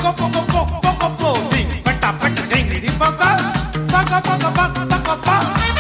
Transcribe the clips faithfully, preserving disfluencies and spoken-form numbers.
Poco पोको पो पोको पो दी पटा पट ढेंगड़ी पोको पोको पोको पो पोको पो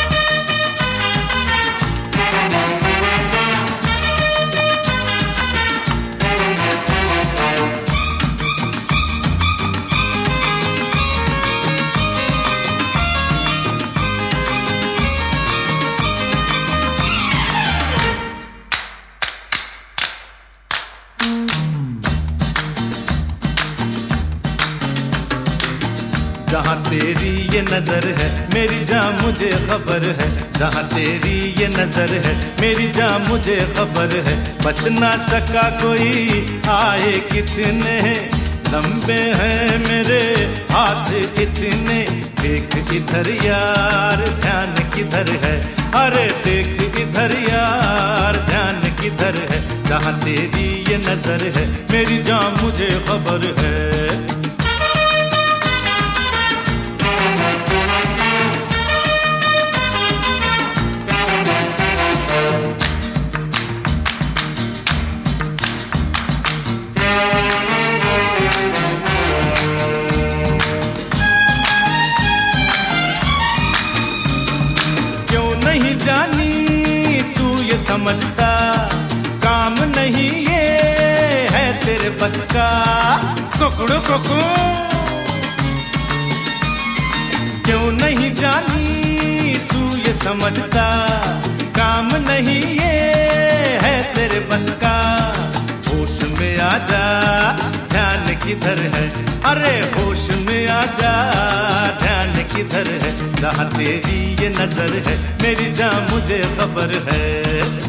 जहाँ तेरी ये नजर है मेरी जान मुझे खबर है, जहाँ तेरी ये नजर है मेरी जान मुझे खबर है। बच ना सका कोई आए कितने लंबे हैं मेरे हाथ इतने। देख इधर यार ध्यान किधर है, अरे देख इधर यार ध्यान किधर है। जहाँ तेरी ये नजर है मेरी जान मुझे खबर है। नहीं जानी तू ये समझता काम नहीं ये है तेरे बस का। कुकड़ू कुकू क्यों नहीं जानी तू ये समझता काम नहीं ये है तेरे बस का। होश में आजा ध्यान किधर है, अरे होश में आजा ध्यान किधर है। जहाँ तेरी ये नजर है मेरी जान मुझे खबर है।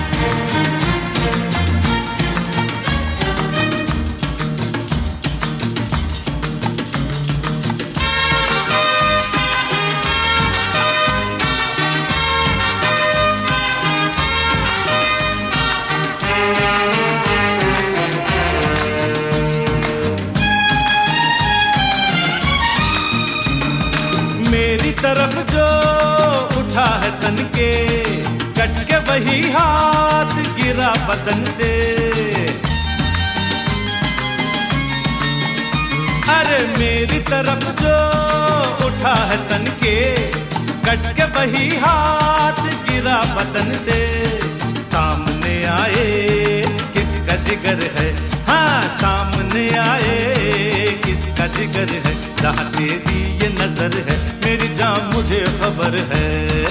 मेरी तरफ जो उठा है तन के कट के वही हाथ गिरा बदन से। अरे मेरी तरफ जो उठा है तन के कट के वही हाथ गिरा बदन से। सामने आए किसका जिगर है, हाँ सामने आए किसका जिगर है। जहाँ तेरी ये नजर है मेरी जान मुझे खबर है।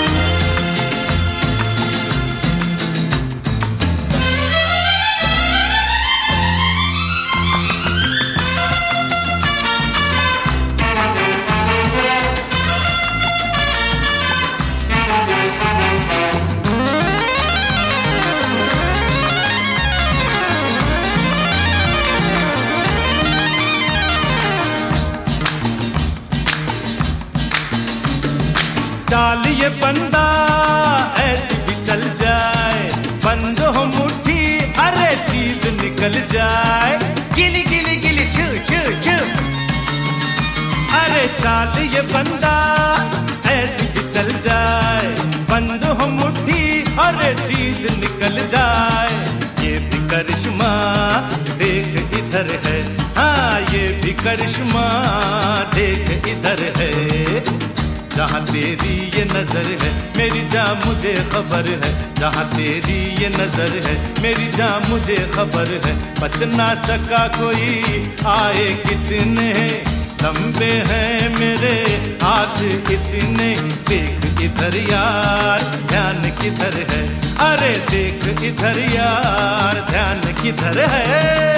चाल ये बंदा ऐसी भी चल जाए, बंद हो मुट्ठी अरे चीज निकल जाए। गिली गिली गिली छू छू छू, अरे चाल ये बंदा ऐसी भी चल जाए, बंद हो मुट्ठी अरे चीज निकल जाए। ये भी करिश्मा देख इधर है, हाँ ये भी करिश्मा देख इधर है। जहाँ तेरी ये नजर है मेरी जान मुझे खबर है, जहाँ तेरी ये नजर है मेरी जान मुझे खबर है। बच ना सका कोई आए कितने लंबे हैं मेरे हाथ इतने। देख इधर यार ध्यान किधर है, अरे देख इधर यार ध्यान किधर है।